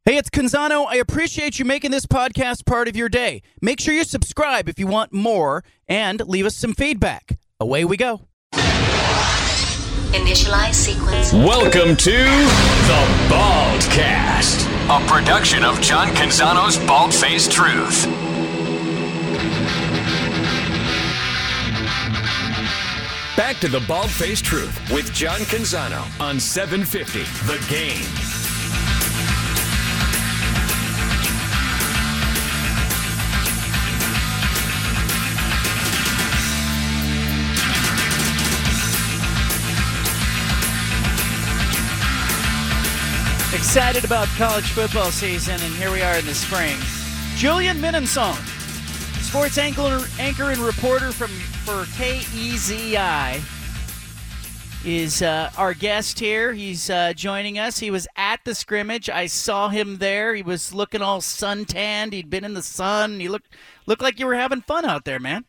Hey, it's Canzano. I appreciate you making this podcast part of your day. Make sure you subscribe if you want more and leave us some feedback. Away we go. Initialize sequence. Welcome to The Baldcast, a production of John Canzano's Bald-Faced Truth. Back to The Bald-Faced Truth with John Canzano on 750 The Game. Excited about college football season, and here we are in the spring. Julian Minensong, sports anchor and reporter for KEZI, is our guest here. He's joining us. He was at the scrimmage. I saw him there. He was looking all suntanned. He'd been in the sun. He looked like you were having fun out there, man.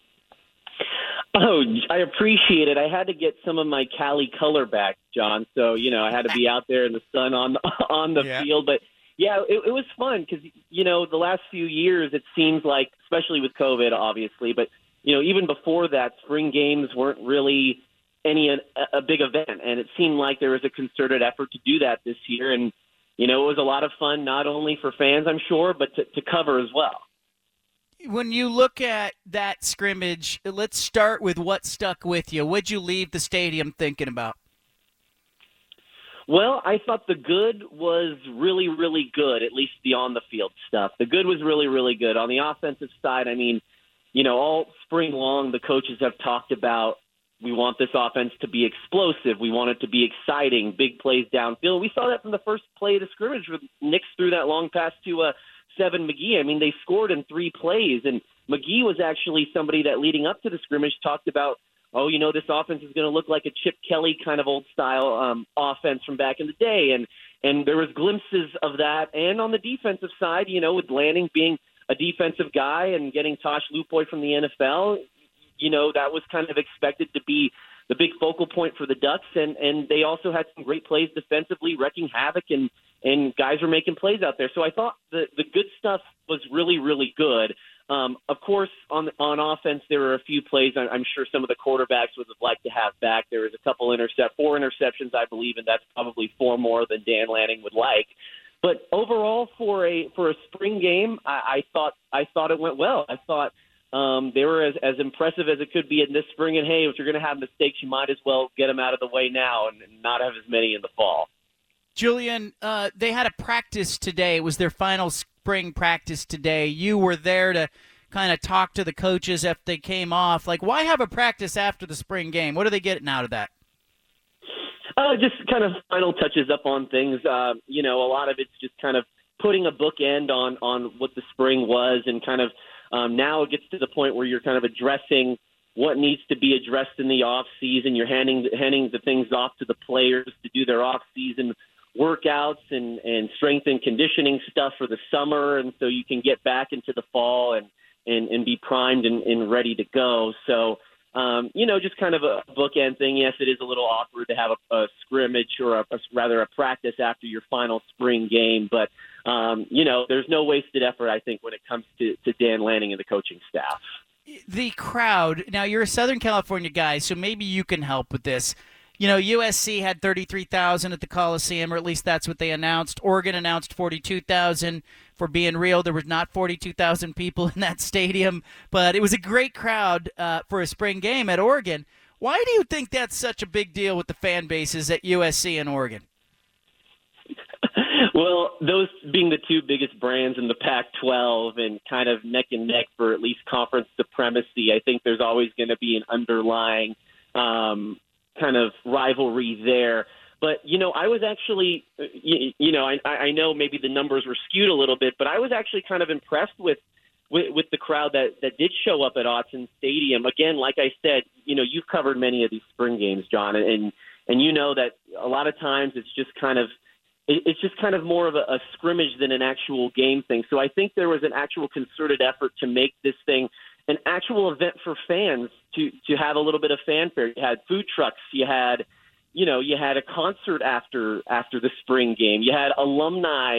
Oh, I appreciate it. I had to get some of my Cali color back, John. So, I had to be out there in the sun on the field. But, yeah, it was fun because, the last few years it seems like, especially with COVID, obviously, but, even before that, spring games weren't really a big event. And it seemed like there was a concerted effort to do that this year. And, it was a lot of fun, not only for fans, I'm sure, but to cover as well. When you look at that scrimmage, let's start with what stuck with you. What'd you leave the stadium thinking about? Well, I thought the good was really, really good, at least the on-the-field stuff. The good was really, really good. On the offensive side, all spring long the coaches have talked about we want this offense to be explosive. We want it to be exciting, big plays downfield. We saw that from the first play of the scrimmage with Nix threw that long pass to Seven McGee. They scored in 3 plays, and McGee was actually somebody that leading up to the scrimmage talked about, this offense is going to look like a Chip Kelly kind of old style offense from back in the day, and there was glimpses of that. And on the defensive side, with Lanning being a defensive guy and getting Tosh Lupoy from the NFL, that was kind of expected to be the big focal point for the Ducks, and they also had some great plays defensively, wrecking havoc, and guys were making plays out there. So I thought the good stuff was really, really good. Of course, on offense, there were a few plays I'm sure some of the quarterbacks would have liked to have back. There was a couple 4 interceptions, I believe, and that's probably 4 more than Dan Lanning would like. But overall, for a spring game, I thought it went well. I thought they were as impressive as it could be in this spring. And, hey, if you're going to have mistakes, you might as well get them out of the way now and not have as many in the fall. Julian, they had a practice today. It was their final spring practice today. You were there to kind of talk to the coaches after they came off. Why have a practice after the spring game? What are they getting out of that? Just kind of final touches up on things. A lot of it's just kind of putting a bookend on what the spring was, and kind of now it gets to the point where you're kind of addressing what needs to be addressed in the off season. You're handing the things off to the players to do their off season workouts and strength and conditioning stuff for the summer, and so you can get back into the fall and be primed and ready to go. So, just kind of a bookend thing. Yes, it is a little awkward to have a scrimmage or a practice after your final spring game, but there's no wasted effort, I think, when it comes to Dan Lanning and the coaching staff. The crowd, now you're a Southern California guy, so maybe you can help with this. USC had 33,000 at the Coliseum, or at least that's what they announced. Oregon announced 42,000. For being real, there was not 42,000 people in that stadium, but it was a great crowd for a spring game at Oregon. Why do you think that's such a big deal with the fan bases at USC and Oregon? Well, those being the 2 biggest brands in the Pac-12 and kind of neck and neck for at least conference supremacy, I think there's always going to be an underlying kind of rivalry there. But, I was actually, I know maybe the numbers were skewed a little bit, but I was actually kind of impressed with the crowd that did show up at Autzen Stadium. Again, like I said, you've covered many of these spring games, John, and you know that a lot of times it's just kind of more of a scrimmage than an actual game thing. So I think there was an actual concerted effort to make this thing an actual event for fans to have a little bit of fanfare. You had food trucks, you had a concert after the spring game, you had alumni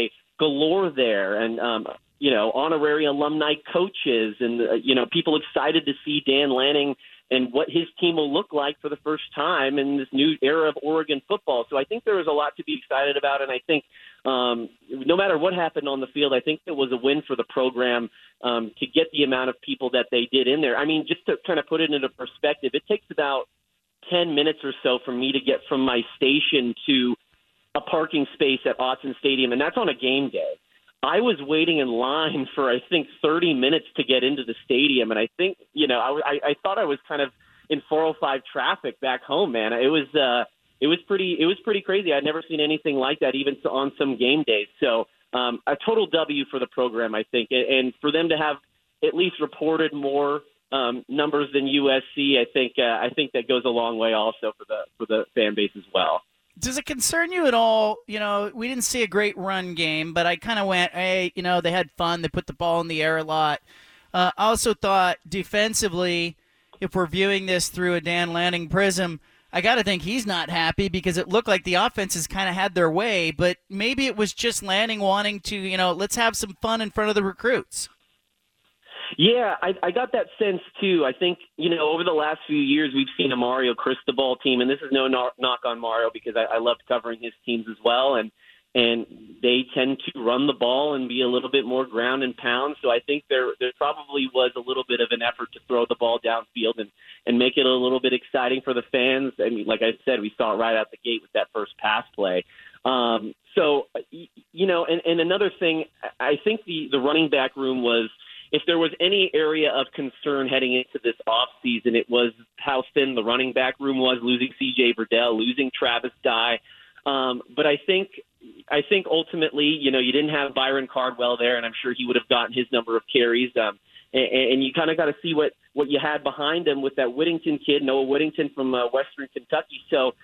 galore there, and honorary alumni coaches, and people excited to see Dan Lanning and what his team will look like for the first time in this new era of Oregon football. So I think there was a lot to be excited about, and I think no matter what happened on the field, I think it was a win for the program to get the amount of people that they did in there. I mean, just to kind of put it into perspective, it takes about 10 minutes or so for me to get from my station to a parking space at Autzen Stadium, and that's on a game day. I was waiting in line for, I think, 30 minutes to get into the stadium, and I think, I thought I was kind of in 405 traffic back home, man. It was pretty crazy. I'd never seen anything like that, even on some game days. So a total W for the program, I think, and for them to have at least reported more numbers than USC, I think that goes a long way also for the fan base as well. Does it concern you at all? We didn't see a great run game, but I kind of went, hey, they had fun. They put the ball in the air a lot. I also thought defensively, if we're viewing this through a Dan Lanning prism, I got to think he's not happy because it looked like the offenses kind of had their way, but maybe it was just Lanning wanting to, let's have some fun in front of the recruits. Yeah, I got that sense, too. I think, over the last few years, we've seen a Mario Cristobal team, and this is no knock on Mario because I loved covering his teams as well, and they tend to run the ball and be a little bit more ground and pound. So I think there probably was a little bit of an effort to throw the ball downfield and make it a little bit exciting for the fans. I mean, like I said, we saw it right out the gate with that first pass play. And another thing, I think the running back room was, if there was any area of concern heading into this offseason, it was how thin the running back room was, losing C.J. Verdell, losing Travis Dye. But I think ultimately, you didn't have Byron Cardwell there, and I'm sure he would have gotten his number of carries. And you kind of got to see what you had behind him with that Whittington kid, Noah Whittington from Western Kentucky. So,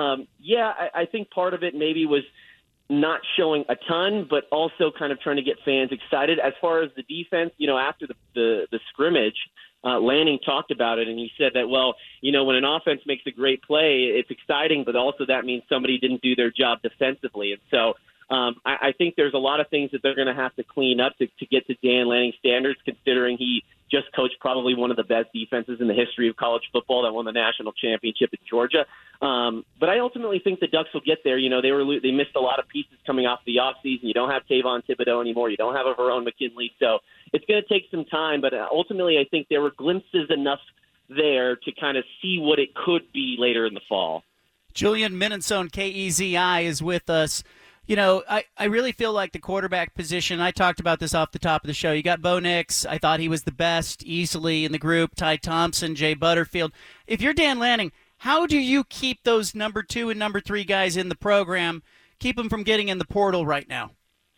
I think part of it maybe was not showing a ton, but also kind of trying to get fans excited. As far as the defense, after the scrimmage, Lanning talked about it, and he said that, when an offense makes a great play, it's exciting, but also that means somebody didn't do their job defensively. And so I think there's a lot of things that they're going to have to clean up to get to Dan Lanning standards, considering he just coached probably one of the best defenses in the history of college football that won the national championship in Georgia. But I ultimately think the Ducks will get there. They missed a lot of pieces coming off the offseason. You don't have Tavon Thibodeau anymore. You don't have a Verone McKinley. So it's going to take some time. But ultimately, I think there were glimpses enough there to kind of see what it could be later in the fall. Julian Minnesone, KEZI, is with us. I really feel like the quarterback position, I talked about this off the top of the show. You got Bo Nix. I thought he was the best easily in the group. Ty Thompson, Jay Butterfield. If you're Dan Lanning, how do you keep those number 2 and number 3 guys in the program, keep them from getting in the portal right now?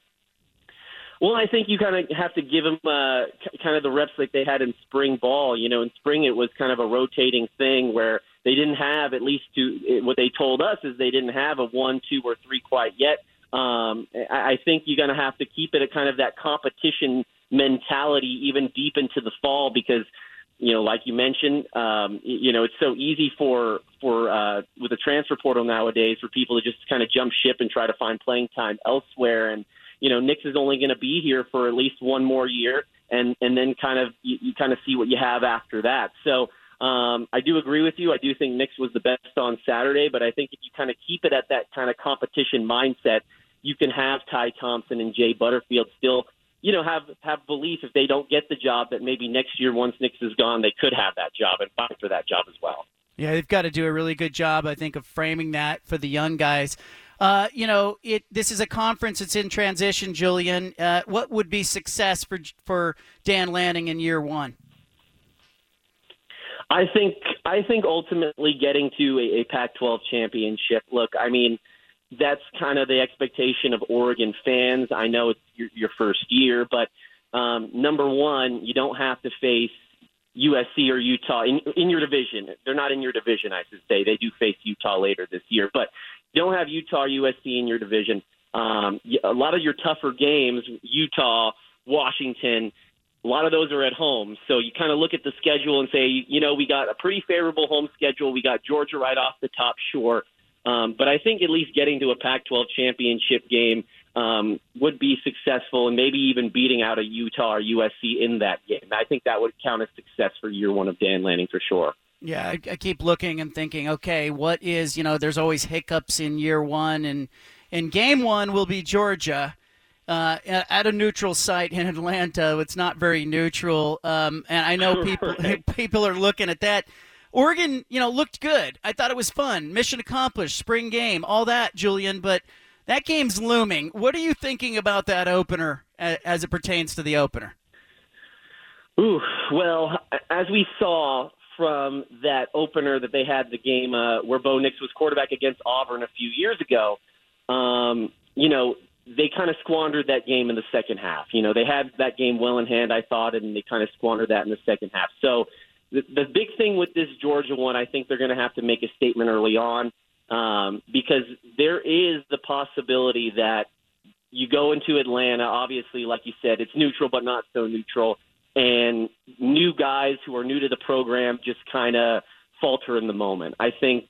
Well, I think you kind of have to give them kind of the reps like they had in spring ball. In spring it was kind of a rotating thing where they didn't have, at least what they told us is they didn't have a 1, 2, or 3 quite yet. I think you're going to have to keep it at kind of that competition mentality even deep into the fall because, like you mentioned, it's so easy for with the transfer portal nowadays for people to just kind of jump ship and try to find playing time elsewhere. And, Nix is only going to be here for at least one more year and then kind of you kind of see what you have after that. So I do agree with you. I do think Nix was the best on Saturday, but I think if you kind of keep it at that kind of competition mindset, you can have Ty Thompson and Jay Butterfield still, have belief if they don't get the job that maybe next year once Nix is gone, they could have that job and fight for that job as well. Yeah, they've got to do a really good job, I think, of framing that for the young guys. This is a conference that's in transition, Julian. What would be success for Dan Lanning in year one? I think ultimately getting to a Pac-12 championship. Look, I mean, that's kind of the expectation of Oregon fans. I know it's your first year, but number one, you don't have to face USC or Utah in your division. They're not in your division, I should say. They do face Utah later this year, but you don't have Utah or USC in your division. A lot of your tougher games, Utah, Washington, a lot of those are at home. So you kind of look at the schedule and say, we got a pretty favorable home schedule. We got Georgia right off the top, sure. But I think at least getting to a Pac-12 championship game would be successful and maybe even beating out a Utah or USC in that game. I think that would count as success for year one of Dan Lanning for sure. Yeah, I keep looking and thinking, okay, what is, there's always hiccups in year one, and game one will be Georgia at a neutral site in Atlanta. It's not very neutral, and I know people are looking at that. Oregon, looked good. I thought it was fun. Mission accomplished, spring game, all that, Julian, but that game's looming. What are you thinking about that opener as it pertains to the opener? Ooh, well, as we saw from that opener that they had the game where Bo Nix was quarterback against Auburn a few years ago, they kind of squandered that game in the second half. They had that game well in hand, I thought, and they kind of squandered that in the second half. So the big thing with this Georgia one, I think they're going to have to make a statement early on because there is the possibility that you go into Atlanta, obviously, like you said, it's neutral but not so neutral, and new guys who are new to the program just kind of falter in the moment. I think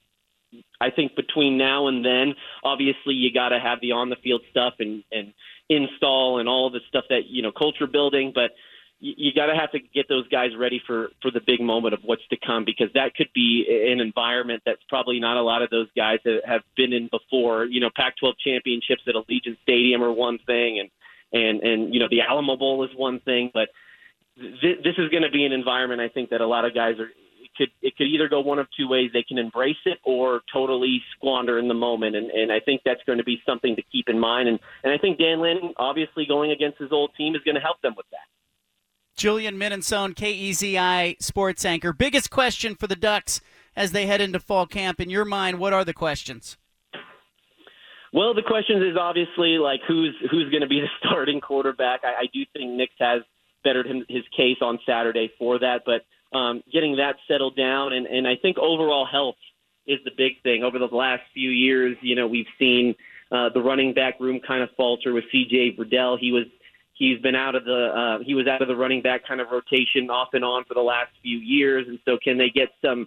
between now and then, obviously, you got to have the on-the-field stuff and install and all of the stuff that, culture building, but you got to have to get those guys ready for the big moment of what's to come, because that could be an environment that's probably not a lot of those guys have been in before. Pac-12 championships at Allegiant Stadium are one thing, and the Alamo Bowl is one thing, but this is going to be an environment, I think, that a lot of guys it could either go one of two ways. They can embrace it or totally squander in the moment. And I think that's going to be something to keep in mind. And I think Dan Lanning, obviously going against his old team, is going to help them with that. Julian Minnesone, KEZI sports anchor. Biggest question for the Ducks as they head into fall camp. In your mind, what are the questions? Well, the questions is obviously like who's going to be the starting quarterback. I do think Nix has bettered his case on Saturday for that, but getting that settled down, and I think overall health is the big thing. Over the last few years, we've seen the running back room kind of falter with C.J. Verdell. He was out of the running back kind of rotation off and on for the last few years, and so can they get some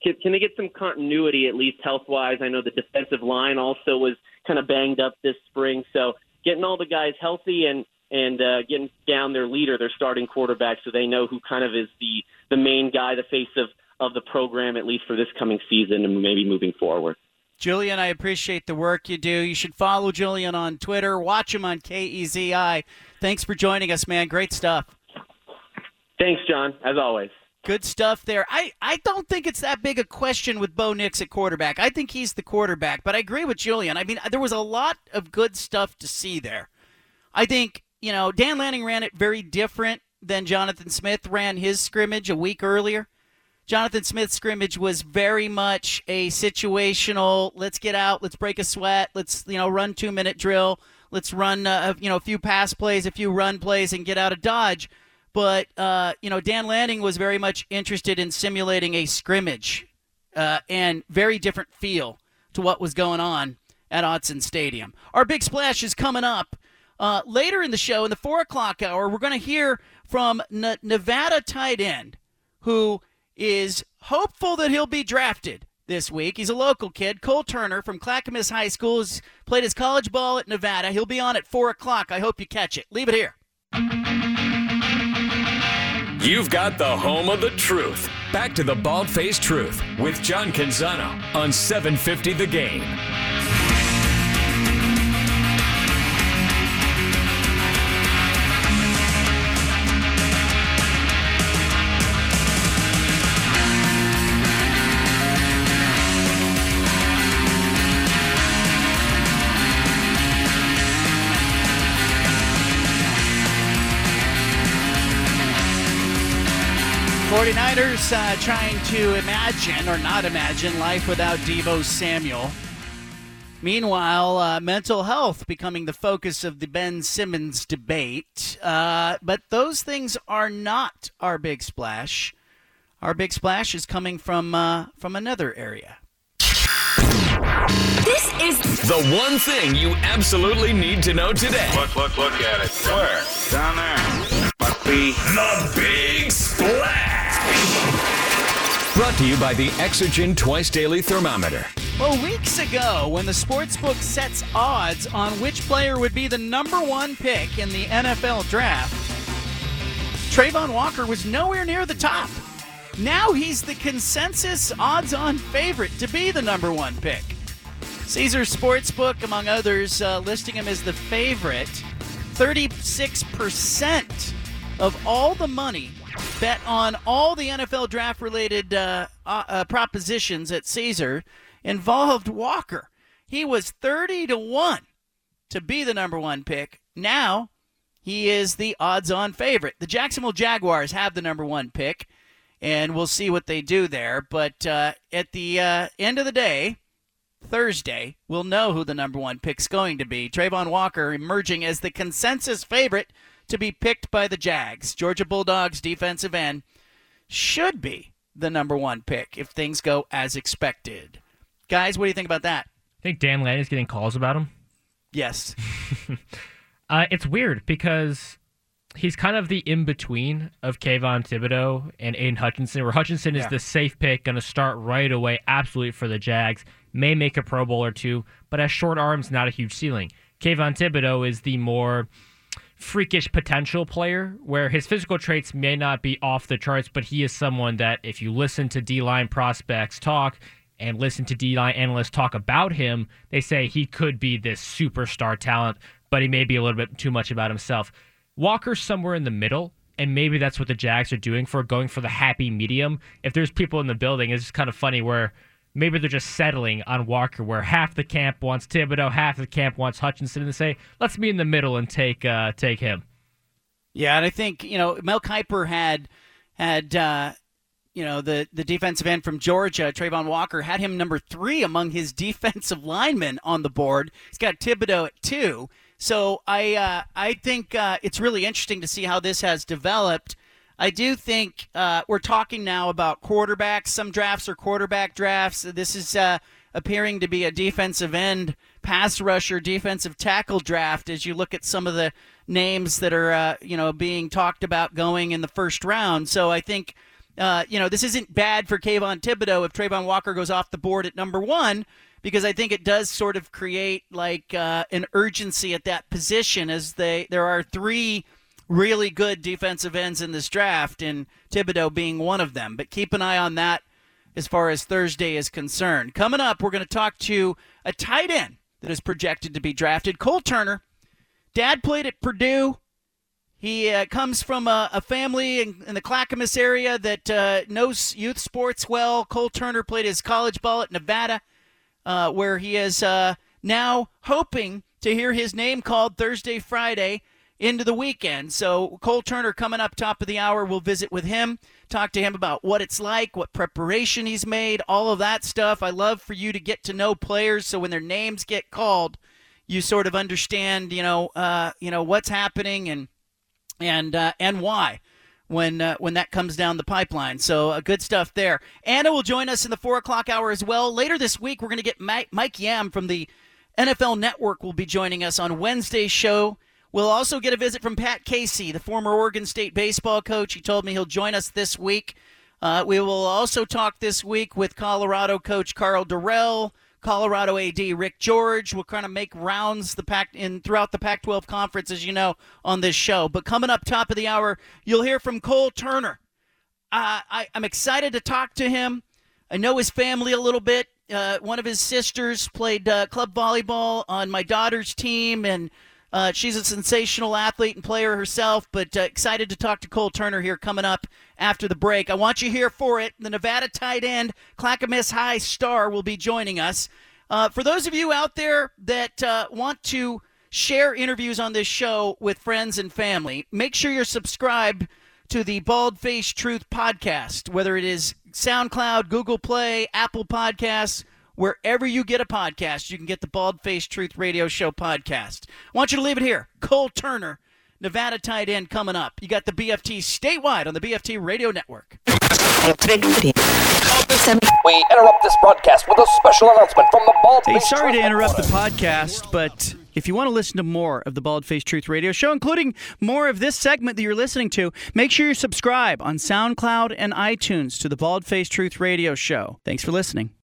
continuity, at least health-wise? I know the defensive line also was kind of banged up this spring, so getting all the guys healthy and getting down their leader, their starting quarterback, so they know who kind of is the main guy, the face of the program, at least for this coming season and maybe moving forward. Julian, I appreciate the work you do. You should follow Julian on Twitter. Watch him on KEZI. Thanks for joining us, man. Great stuff. Thanks, John, as always. Good stuff there. I don't think it's that big a question with Bo Nix at quarterback. I think he's the quarterback, but I agree with Julian. I mean, there was a lot of good stuff to see there. I think, Dan Lanning ran it very different than Jonathan Smith ran his scrimmage a week earlier. Jonathan Smith's scrimmage was very much a situational, let's get out, let's break a sweat, let's, run 2-minute drill, let's run, a few pass plays, a few run plays, and get out of Dodge. But, Dan Lanning was very much interested in simulating a scrimmage and very different feel to what was going on at Autzen Stadium. Our big splash is coming up. Later in the show, in the 4 o'clock hour, we're going to hear from Nevada tight end who is hopeful that he'll be drafted this week. He's a local kid, Cole Turner from Clackamas High School. He's played his college ball at Nevada. He'll be on at 4 o'clock. I hope you catch it. Leave it here. You've got the home of the truth. Back to the Bald-Faced Truth with John Canzano on 750 The Game. '49ers trying to imagine or not imagine life without Deebo Samuel. Meanwhile, mental health becoming the focus of the Ben Simmons debate. But those things are not our big splash. Our big splash is coming from another area. This is the one thing you absolutely need to know today. Look at it. Where? Down there. Must be the Big Splash. Brought to you by the Exergen Twice Daily Thermometer. Well, weeks ago, when the sportsbook sets odds on which player would be the number one pick in the NFL draft, Travon Walker was nowhere near the top. Now he's the consensus odds-on favorite to be the number one pick. Caesars Sportsbook, among others, listing him as the favorite. 36% of all the money bet on all the NFL draft-related propositions at Caesar involved Walker. He was 30-1 to be the number one pick. Now he is the odds-on favorite. The Jacksonville Jaguars have the number one pick, and we'll see what they do there. But at the end of the day, Thursday, we'll know who the number one pick's going to be. Travon Walker emerging as the consensus favorite to be picked by the Jags. Georgia Bulldogs defensive end should be the number one pick if things go as expected. Guys, what do you think about that? I think Dan Lanning is getting calls about him. Yes. It's weird because he's kind of the in-between of Kayvon Thibodeau and Aiden Hutchinson, where Hutchinson is the safe pick, going to start right away, absolutely for the Jags, may make a Pro Bowl or two, but has short arms, not a huge ceiling. Kayvon Thibodeau is the more freakish potential player, where his physical traits may not be off the charts, but he is someone that if you listen to D-line prospects talk and listen to D-line analysts talk about him, they say he could be this superstar talent, but he may be a little bit too much about himself. Walker's somewhere in the middle, and maybe that's what the Jags are doing going for the happy medium. If there's people in the building, it's just kind of funny where maybe they're just settling on Walker, where half the camp wants Thibodeau, half the camp wants Hutchinson, and they say, let's be in the middle and take him. Yeah, and I think, Mel Kiper had the defensive end from Georgia, Travon Walker, had him number 3 among his defensive linemen on the board. He's got Thibodeau at 2. So I think it's really interesting to see how this has developed. I do think we're talking now about quarterbacks. Some drafts are quarterback drafts. This is appearing to be a defensive end, pass rusher, defensive tackle draft as you look at some of the names that are being talked about going in the first round. So I think this isn't bad for Kayvon Thibodeau if Travon Walker goes off the board at number 1, because I think it does sort of create an urgency at that position, as there are 3 really good defensive ends in this draft, and Thibodeau being one of them. But keep an eye on that as far as Thursday is concerned. Coming up, we're going to talk to a tight end that is projected to be drafted, Cole Turner. Dad played at Purdue. He comes from a family in the Clackamas area that knows youth sports well. Cole Turner played his college ball at Nevada, where he is now hoping to hear his name called Thursday, Friday, into the weekend. So Cole Turner coming up top of the hour. We'll visit with him, talk to him about what it's like, what preparation he's made, all of that stuff. I love for you to get to know players, so when their names get called, you sort of understand, what's happening and why when that comes down the pipeline. So good stuff there. Anna will join us in the 4 o'clock hour as well. Later this week, we're going to get Mike Yam from the NFL Network will be joining us on Wednesday's show. We'll also get a visit from Pat Casey, the former Oregon State baseball coach. He told me he'll join us this week. We will also talk this week with Colorado coach Carl Durrell, Colorado AD Rick George. We'll kind of make rounds throughout the Pac-12 conference, as you know, on this show. But coming up top of the hour, you'll hear from Cole Turner. I'm excited to talk to him. I know his family a little bit. One of his sisters played club volleyball on my daughter's team, and she's a sensational athlete and player herself, but excited to talk to Cole Turner here coming up after the break. I want you here for it. The Nevada tight end, Clackamas High star, will be joining us. For those of you out there that want to share interviews on this show with friends and family, make sure you're subscribed to the Bald Face Truth podcast, whether it is SoundCloud, Google Play, Apple Podcasts. Wherever you get a podcast, you can get the Bald Face Truth Radio Show podcast. I want you to leave it here. Cole Turner, Nevada tight end, coming up. You got the BFT statewide on the BFT Radio Network. We interrupt this broadcast with a special announcement from the Bald Face Hey, sorry Truth to interrupt the headquarters. podcast, but if you want to listen to more of the Bald Face Truth Radio Show, including more of this segment that you're listening to, make sure you subscribe on SoundCloud and iTunes to the Bald Face Truth Radio Show. Thanks for listening.